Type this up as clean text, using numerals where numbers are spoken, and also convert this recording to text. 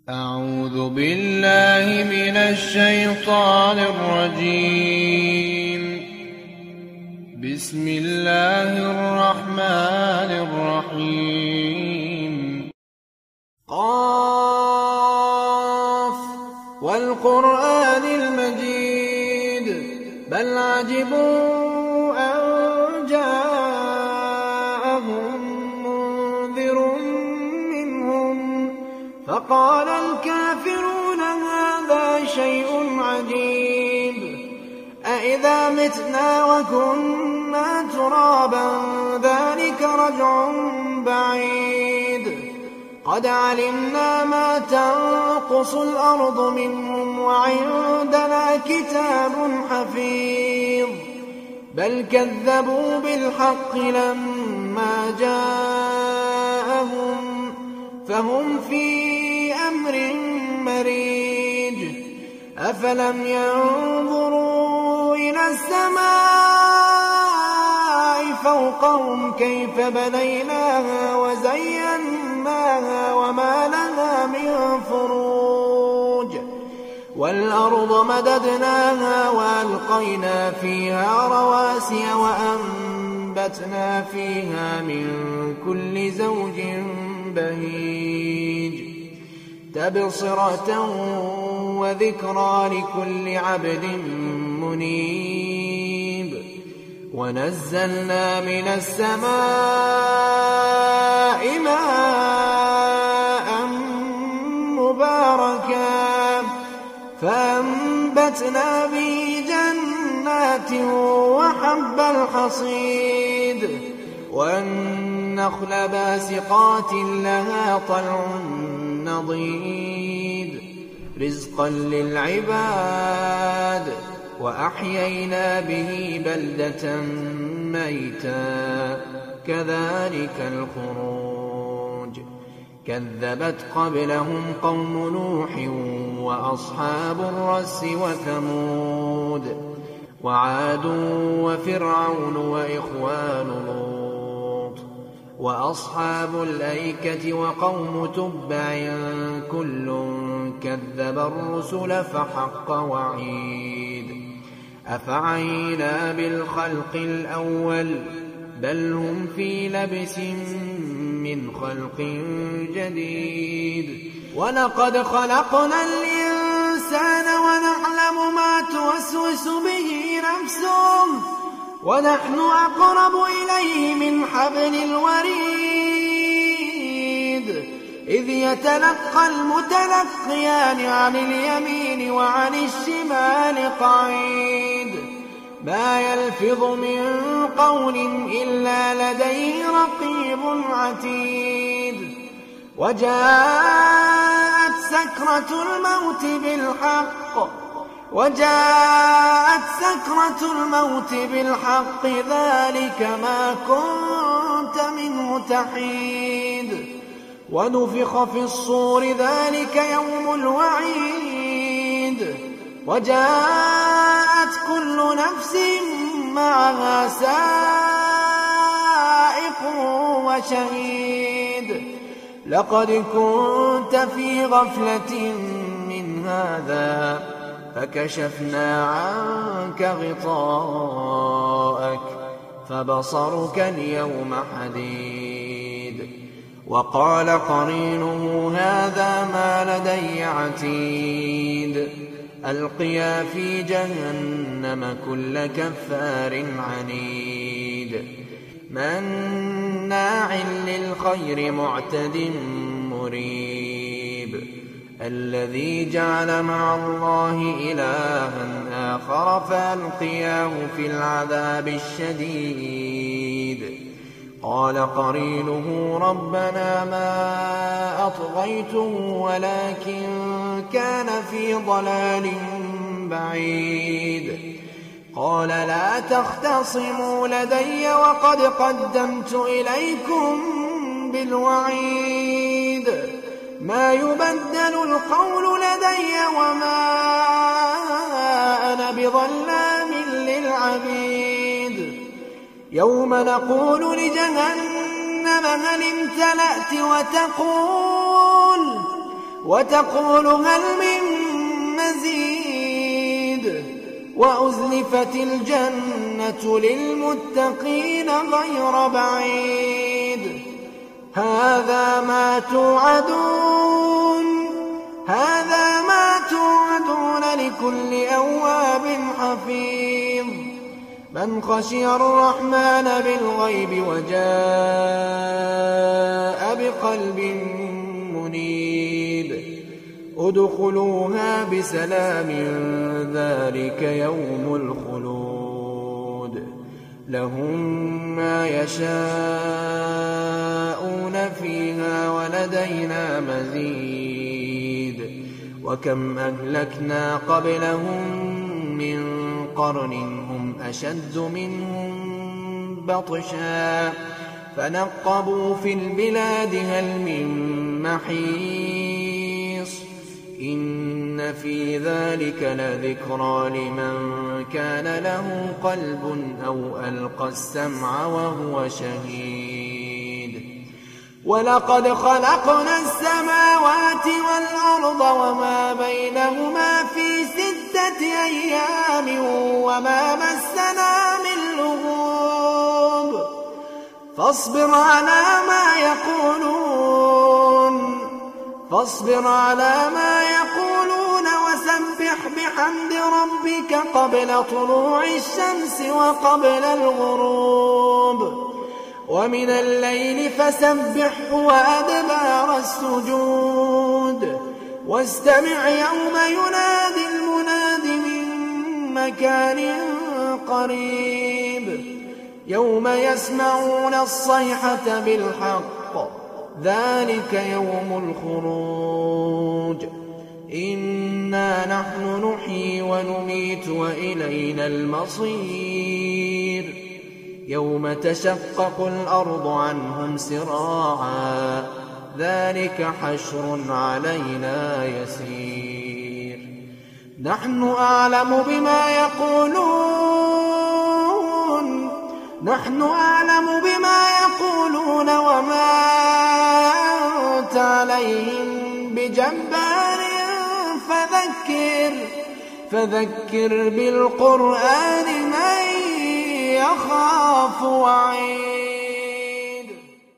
أعوذ بالله من الشيطان الرجيم. بسم الله الرحمن الرحيم. قاف والقرآن المجيد بل عجبوا أن جاءهم منذر منهم فقال الكافرون هذا شيء عجيب أإذا متنا وكنا ترابا ذلك رجع بعيد قد علمنا ما تنقص الأرض منهم وعندنا كتاب حفيظ بل كذبوا بالحق لما جاءهم فهم في أمر مريج أفلم ينظروا إلى السماء فوقهم كيف بنيناها وزيناها وما لها من فروج والأرض مددناها وألقينا فيها رواسي وأنبتنا فيها من كل زوج بهيج تبصرة وذكرى لكل عبد منيب ونزلنا من السماء ماء مباركا فأنبتنا به جنات وحب الحصيد والنخل باسقات لها طلع نضيد رزقا للعباد وأحيينا به بلدة ميتا كذلك الخروج كذبت قبلهم قوم نوح وأصحاب الرس وثمود وعاد وفرعون وإخوان لوط وأصحاب الأيكة وقوم تبع كل كذب الرسل فحق وعيد أفعينا بالخلق الأول بل هم في لبس من خلق جديد ولقد خلقنا الإنسان ونعلم ما توسوس به نفسه ونحن أقرب إليه من حبل الوريد إذ يتلقى المتلقيان عن اليمين وعن الشمال قعيد ما يلفظ من قول إلا لديه رقيب عتيد وجاءت سكرة الموت بالحق ذلك ما كنت منه تحيد ونفخ في الصور ذلك يوم الوعيد وجاءت كل نفس معها سائق وشهيد لقد كنت في غفلة من هذا فكشفنا عنك غطاءك فبصرك اليوم حديد وقال قرينه هذا ما لدي عتيد ألقيا في جهنم كل كفار عنيد مناع للخير معتد مريب الذي جعل مع الله إلها آخر فألقياه في العذاب الشديد قال قرينه ربنا ما أطغيته ولكن كان في ضلال بعيد قال لا تختصموا لدي وقد قدمت إليكم بالوعيد ما يبدل القول لدي وما أنا بظلام للعبيد يوم نقول لجهنم هل امتلأت وتقول هل من مزيد وأزلفت الجنة للمتقين غير بعيد هذا ما توعدون لكل أواب حفيظ من خشي الرحمن بالغيب وجاء بقلب منيب ادخلوها بسلام ذلك يوم الخلود لهم ما يشاءون فيها ولدينا مزيد وكم أهلكنا قبلهم من قرن هم أشد منهم بطشا فنقبوا في البلاد هل من محيص إن في ذلك لذكرى لمن كان له قلب أو ألقى السمع وهو شهيد ولقد خلقنا السماوات والأرض وما بينهما في 6 أيام وما مسنا من لغوب فاصبر على ما يقولون وسبح بحمد ربك قبل طلوع الشمس وقبل الغروب ومن الليل فسبحه وأدبار السجود واستمع يوم ينادي المناد من مكان قريب يوم يسمعون الصيحة بالحق ذلك يوم الخروج إنا نحن نحيي ونميت وإلينا المصير يوم تشقق الأرض عنهم سراعا ذلك حشر علينا يسير نحن أعلم بما يقولون وما أنت عليهم بجبار فذكر بالقرآن من يخاف وعيد